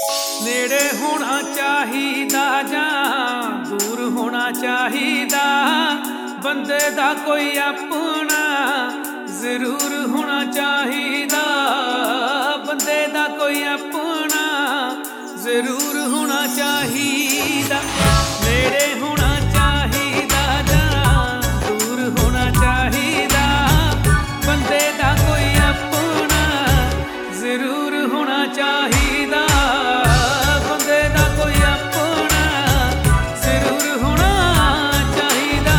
ਨੇੜੇ ਹੋਣਾ ਚਾਹੀਦਾ ਜਾਂ ਦੂਰ ਹੋਣਾ ਚਾਹੀਦਾ, ਬੰਦੇ ਦਾ ਕੋਈ ਆਪਣਾ ਜ਼ਰੂਰ ਹੋਣਾ ਚਾਹੀਦਾ, ਬੰਦੇ ਦਾ ਕੋਈ ਆਪਣਾ ਜ਼ਰੂਰ ਹੋਣਾ ਚਾਹੀਦਾ। ਨੇੜੇ ਹੋਣਾ ਚਾਹੀਦਾ ਜਾਂ ਦੂਰ ਹੋਣਾ ਚਾਹੀਦਾ, ਬੰਦੇ ਦਾ ਕੋਈ ਆਪਣਾ ਜ਼ਰੂਰ ਹੋਣਾ ਚਾਹੀਦਾ, ਬੰਦੇ ਦਾ ਕੋਈ ਆਪਣਾ ਜ਼ਰੂਰ ਹੋਣਾ ਚਾਹੀਦਾ।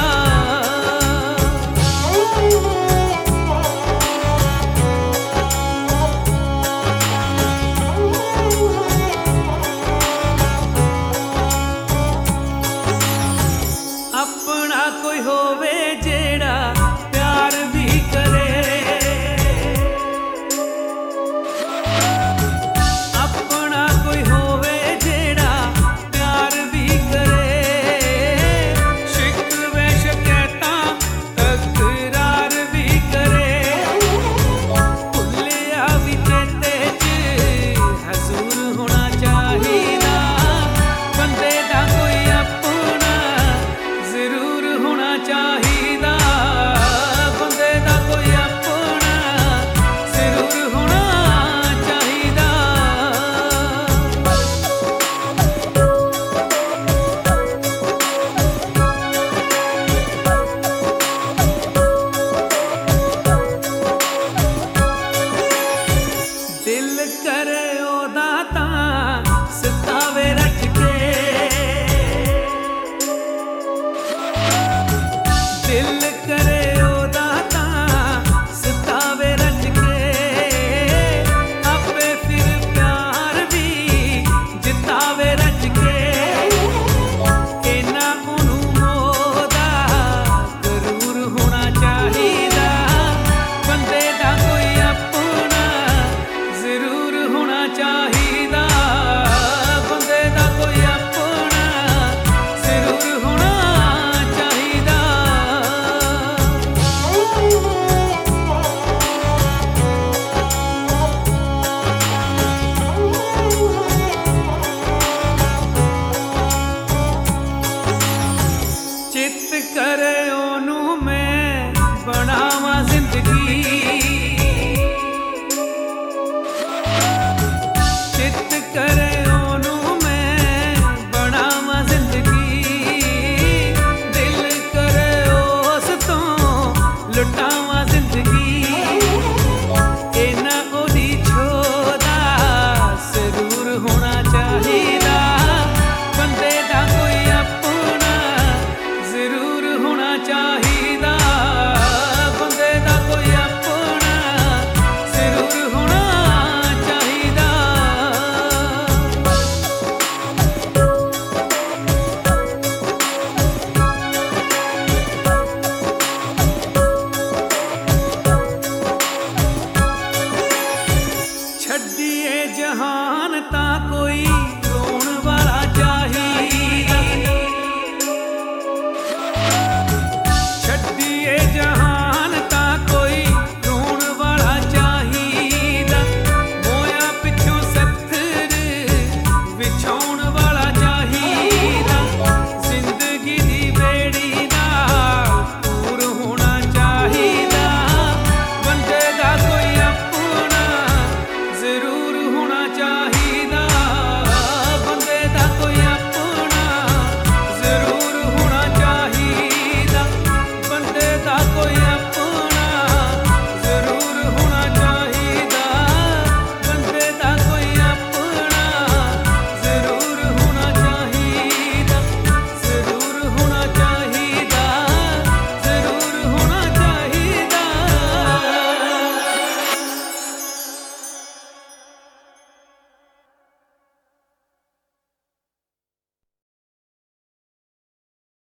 ਆਪਣਾ ਕੋਈ ਹੋਵੇ ਜਿਹੜਾ ਪਿਆਰ ਵੀ ਕਰੇ, ਆਪਣਾ ਕੋਈ ਹੋਵੇ ਜਿਹੜਾ ਪਿਆਰ ਵੀ ਕਰੇ, ਸ਼ਿਕਵੇ ਸ਼ਿਕਾਇਤਾਂ ਤਕਰਾਰ ਵੀ ਕਰੇ, ਭੁੱਲਿਆ ਵੀ ਚੇਤੇ 'ਚ ਹਜ਼ੂਰ ਹੋਣਾ ਚਾਹੀਦਾ, ਬੰਦੇ ਦਾ ਕੋਈ ਆਪਣਾ ਜ਼ਰੂਰ ਹੋਣਾ ਚਾਹੀਦਾ, ਬੰਦੇ ਦਾ ਕੋਈ ਆਪਣਾ ਜ਼ਰੂਰ ਹੋਣਾ ਚਾਹੀਦਾ। ਦਿਲ ਕਰੇ ਉਹਦਾ ਤਾਂ ਸਤਾਵੇ ਰੱਜ ਕੇ, ਦਿਲ ਕਰੇ ਉਹਦਾ ਤਾਂ ਸਤਾਵੇ ਰੱਜ ਕੇ, ਆਪੇ ਫਿਰ ਪਿਆਰ ਵੀ ਜਿਤਾਵੇ ਰੱਜ ਕੇ, ਇਹਨਾਂ ਉਹਨੂੰ ਮੋਹਦਾ ਗਰੂਰ ਹੋਣਾ ਚਾਹੀਦਾ, ਬੰਦੇ ਦਾ ਕੋਈ ਆਪਣਾ ਜ਼ਰੂਰ ਹੋਣਾ ਚਾਹੀਦਾ, ਬੰਦੇ ਦਾ ਕੋਈ ਆਪਣਾ ਜ਼ਰੂਰ ਹੋਣਾ ਚਾਹੀਦਾ। ਚਿੱਤ ਕਰੇ ਉਹਨੂੰ ਮੈਂ ਬਣਾਵਾਂ ਜ਼ਿੰਦਗੀ, ਚਿੱਤ ਕਰੇ ਉਹਨੂੰ ਮੈਂ ਬਣਾਵਾਂ ਜ਼ਿੰਦਗੀ, ਦਿਲ ਕਰੇ ਉਸ ਤੋਂ ਲੁਟਾਵਾਂ ਜ਼ਿੰਦਗੀ, ਇਹਨਾਂ ਉਹਦੀ ਛੋਹ ਦਾ ਜ਼ਰੂਰ ਹੋਣਾ ਚਾਹੀਦਾ, ਬੰਦੇ ਦਾ ਕੋਈ ਆਪਣਾ ਜ਼ਰੂਰ ਹੋਣਾ ਚਾਹੀਦਾ, ਬੰਦੇ ਦਾ ਕੋਈ ਆਪਣਾ ਜ਼ਰੂਰ ਹੋਣਾ ਚਾਹੀਦਾ। ਛੱਡੀਏ ਜਹਾਨ ਤਾਂ ਕੋਈ